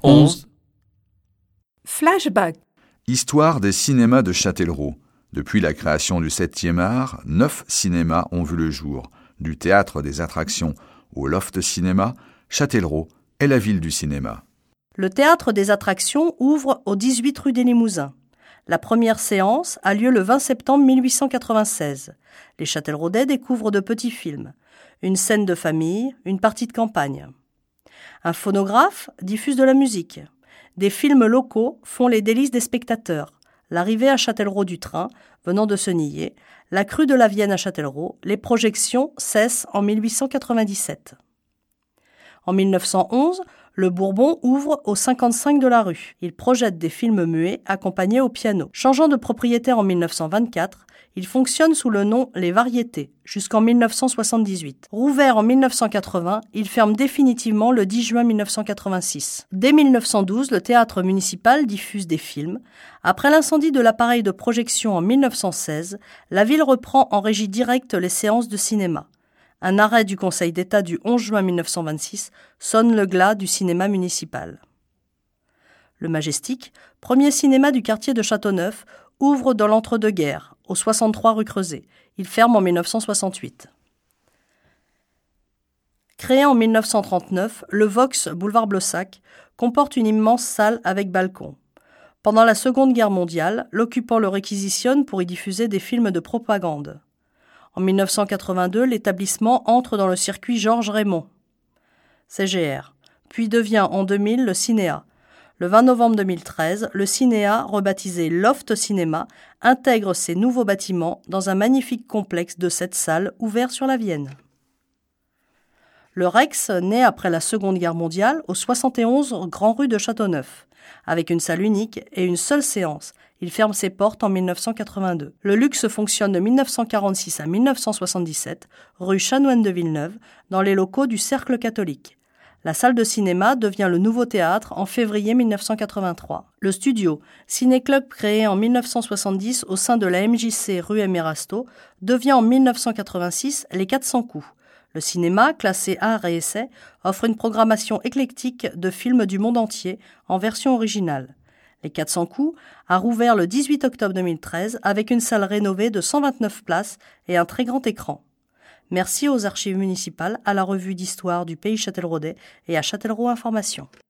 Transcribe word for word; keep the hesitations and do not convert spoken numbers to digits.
onze. Flashback. Histoire des cinémas de Châtellerault. Depuis la création du septième art, neuf cinémas ont vu le jour. Du théâtre des attractions au Loft Cinéma, Châtellerault est la ville du cinéma. Le théâtre des attractions ouvre au dix-huit rue des Limousins. La première séance a lieu le vingt septembre mille huit cent quatre-vingt-seize. Les Châtelleraudais découvrent de petits films, une scène de famille, une partie de campagne. Un phonographe diffuse de la musique. Des films locaux font les délices des spectateurs. L'arrivée à Châtellerault du train, venant de Senillé, la crue de la Vienne à Châtellerault, les projections cessent en mille huit cent quatre-vingt-dix-sept. En mille neuf cent onze, le Bourbon ouvre au cinquante-cinq de la rue. Il projette des films muets accompagnés au piano. Changeant de propriétaire en mille neuf cent vingt-quatre, il fonctionne sous le nom Les Variétés jusqu'en mille neuf cent soixante-dix-huit. Rouvert en mille neuf cent quatre-vingts, il ferme définitivement le dix juin mille neuf cent quatre-vingt-six. Dès mille neuf cent douze, le théâtre municipal diffuse des films. Après l'incendie de l'appareil de projection en mille neuf cent seize, la ville reprend en régie directe les séances de cinéma. Un arrêt du Conseil d'État du onze juin mille neuf cent vingt-six sonne le glas du cinéma municipal. Le Majestic, premier cinéma du quartier de Châteauneuf, ouvre dans l'entre-deux-guerres, au soixante-trois rue Creuset. Il ferme en mille neuf cent soixante-huit. Créé en mille neuf cent trente-neuf, le Vox, boulevard Blossac, comporte une immense salle avec balcon. Pendant la Seconde Guerre mondiale, l'occupant le réquisitionne pour y diffuser des films de propagande. En mille neuf cent quatre-vingt-deux, l'établissement entre dans le circuit Georges Raymond, C G R, puis devient en deux mille le Cinéa. Le vingt novembre deux mille treize, le Cinéa, rebaptisé Loft Cinéma, intègre ses nouveaux bâtiments dans un magnifique complexe de sept salles ouvert sur la Vienne. Le Rex naît après la Seconde Guerre mondiale au soixante et onze Grand Rue de Châteauneuf, avec une salle unique et une seule séance. Il ferme ses portes en mille neuf cent quatre-vingt-deux. Le luxe fonctionne de mille neuf cent quarante-six à mille neuf cent soixante-dix-sept, rue Chanoine de Villeneuve, dans les locaux du Cercle catholique. La salle de cinéma devient le Nouveau Théâtre en février mille neuf cent quatre-vingt-trois. Le studio, ciné-club créé en mille neuf cent soixante-dix au sein de la M J C rue Emerasto, devient en mille neuf cent quatre-vingt-six les quatre cents coups. Le cinéma, classé art et essai, offre une programmation éclectique de films du monde entier en version originale. Les quatre cents coups a rouvert le dix-huit octobre deux mille treize avec une salle rénovée de cent vingt-neuf places et un très grand écran. Merci aux archives municipales, à la revue d'histoire du pays châtelleraudais et à Châtellerault Information.